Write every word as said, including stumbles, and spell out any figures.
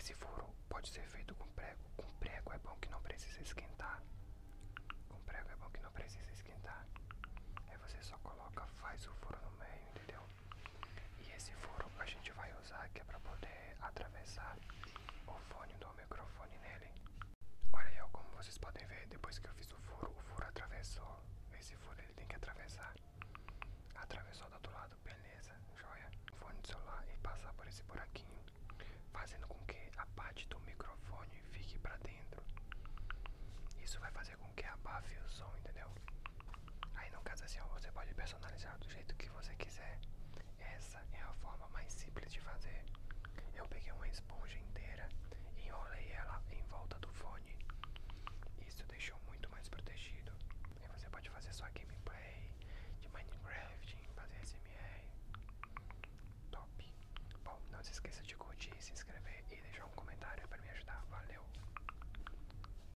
Esse furo pode ser feito com prego. Com prego é bom que não precisa esquentar. Com prego é bom que não precisa esquentar. Aí você só coloca, faz o furo no meio, entendeu? E esse furo a gente vai usar que é pra poder atravessar o fone do microfone nele. Olha aí, ó, como vocês podem ver, depois que eu fiz o furo, o furo atravessou. Esse furo ele tem que atravessar. Atravessou do outro lado, beleza, joia. O fone do celular e passar por esse buraquinho, fazendo com que a parte do microfone fique pra dentro. Isso vai fazer com que abafe o som, entendeu? Aí no caso assim, ó, você pode personalizar do jeito que você quiser. Essa é a forma mais simples de fazer. Eu peguei uma esponja inteira e enrolei ela em volta do fone. Isso deixou muito mais protegido. E você pode fazer sua gameplay de Minecraft, fazer S M R. Top. Bom, não se esqueça de curtir, se inscrever e deixar